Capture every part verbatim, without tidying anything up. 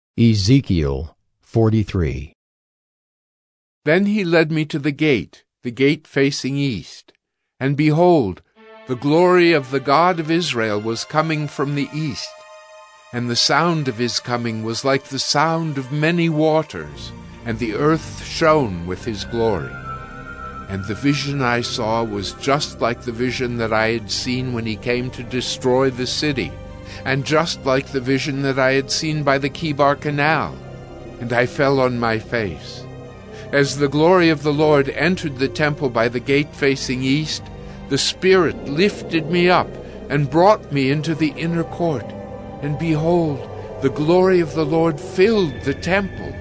Ezekiel forty-three. Then he led me to the gate, the gate facing east. And behold, the glory of the God of Israel was coming from the east. And the sound of his coming was like the sound of many waters, and the earth shone with his glory. And the vision I saw was just like the vision that I had seen when he came to destroy the city, and just like the vision that I had seen by the Chebar Canal. And I fell on my face. As the glory of the Lord entered the temple by the gate facing east, the Spirit lifted me up and brought me into the inner court. And behold, the glory of the Lord filled the temple.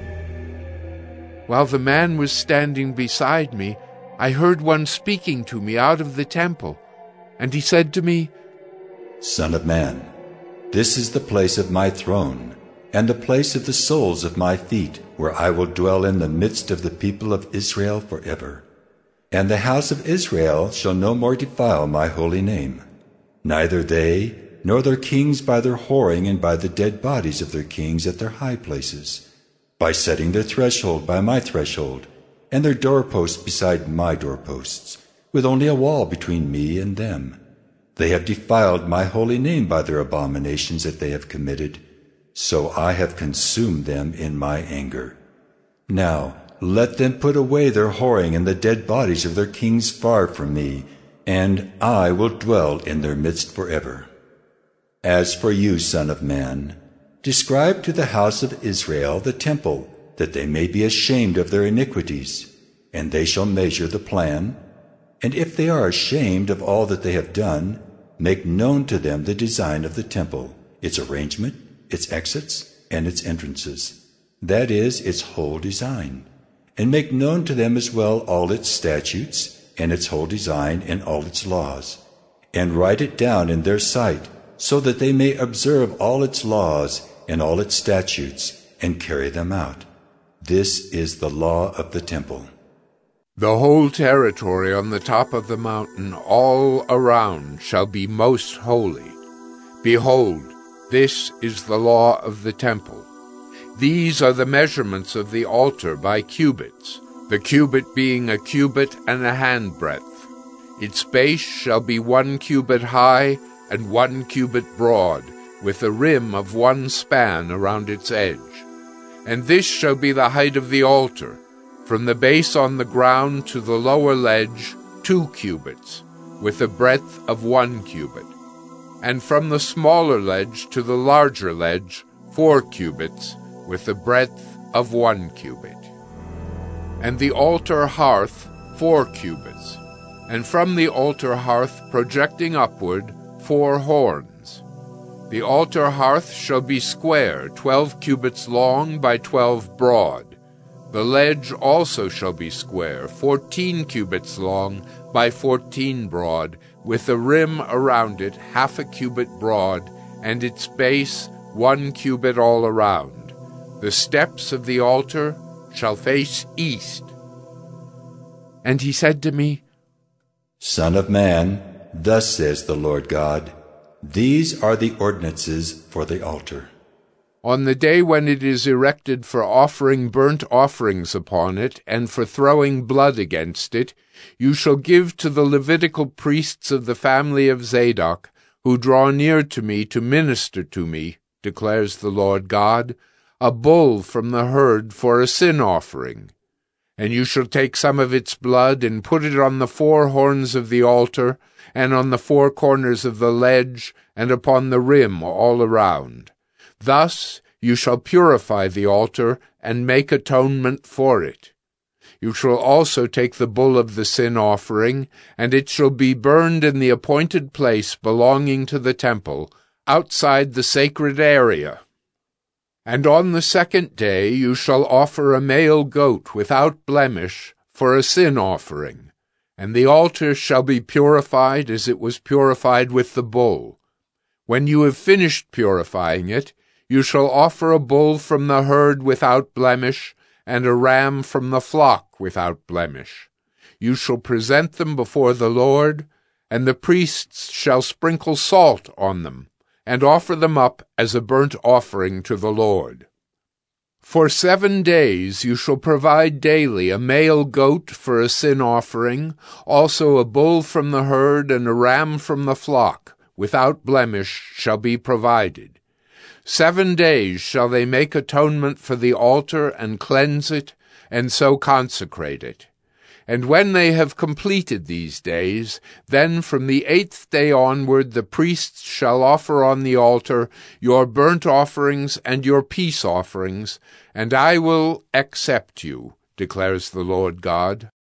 While the man was standing beside me, I heard one speaking to me out of the temple. And he said to me, Son of man, this is the place of my throne, and the place of the soles of my feet, where I will dwell in the midst of the people of Israel forever. And the house of Israel shall no more defile my holy name, neither they nor their kings by their whoring and by the dead bodies of their kings at their high places, by setting their threshold by my threshold, and their doorposts beside my doorposts, with only a wall between me and them. They have defiled my holy name by their abominations that they have committed, so I have consumed them in my anger. Now let them put away their whoring and the dead bodies of their kings far from me, and I will dwell in their midst forever. As for you, son of man, describe to the house of Israel the temple, that they may be ashamed of their iniquities, and they shall measure the plan. And if they are ashamed of all that they have done, make known to them the design of the temple, its arrangement, its exits, and its entrances, that is, its whole design. And make known to them as well all its statutes, and its whole design, and all its laws. And write it down in their sight, so that they may observe all its laws, and all its statutes, and carry them out. This is the law of the temple. The whole territory on the top of the mountain all around shall be most holy. Behold, this is the law of the temple. These are the measurements of the altar by cubits, the cubit being a cubit and a handbreadth. Its base shall be one cubit high and one cubit broad, with a rim of one span around its edge. And this shall be the height of the altar, from the base on the ground to the lower ledge, two cubits, with a breadth of one cubit. And from the smaller ledge to the larger ledge, four cubits, with a breadth of one cubit. And the altar hearth, four cubits, and from the altar hearth projecting upward, four horns. The altar hearth shall be square, twelve cubits long by twelve broad. The ledge also shall be square, fourteen cubits long by fourteen broad, with a rim around it half a cubit broad, and its base one cubit all around. The steps of the altar shall face east. And he said to me, Son of man, thus says the Lord God, these are the ordinances for the altar. On the day when it is erected for offering burnt offerings upon it, and for throwing blood against it, you shall give to the Levitical priests of the family of Zadok, who draw near to me to minister to me, declares the Lord God, a bull from the herd for a sin offering. And you shall take some of its blood and put it on the four horns of the altar, and on the four corners of the ledge, and upon the rim all around. Thus you shall purify the altar, and make atonement for it. You shall also take the bull of the sin offering, and it shall be burned in the appointed place belonging to the temple, outside the sacred area. And on the second day you shall offer a male goat without blemish for a sin offering, and the altar shall be purified as it was purified with the bull. When you have finished purifying it, you shall offer a bull from the herd without blemish, and a ram from the flock without blemish. You shall present them before the Lord, and the priests shall sprinkle salt on them, and offer them up as a burnt offering to the Lord. For seven days you shall provide daily a male goat for a sin offering, also a bull from the herd and a ram from the flock, without blemish, shall be provided. Seven days shall they make atonement for the altar and cleanse it, and so consecrate it. And when they have completed these days, then from the eighth day onward the priests shall offer on the altar your burnt offerings and your peace offerings, and I will accept you, declares the Lord God.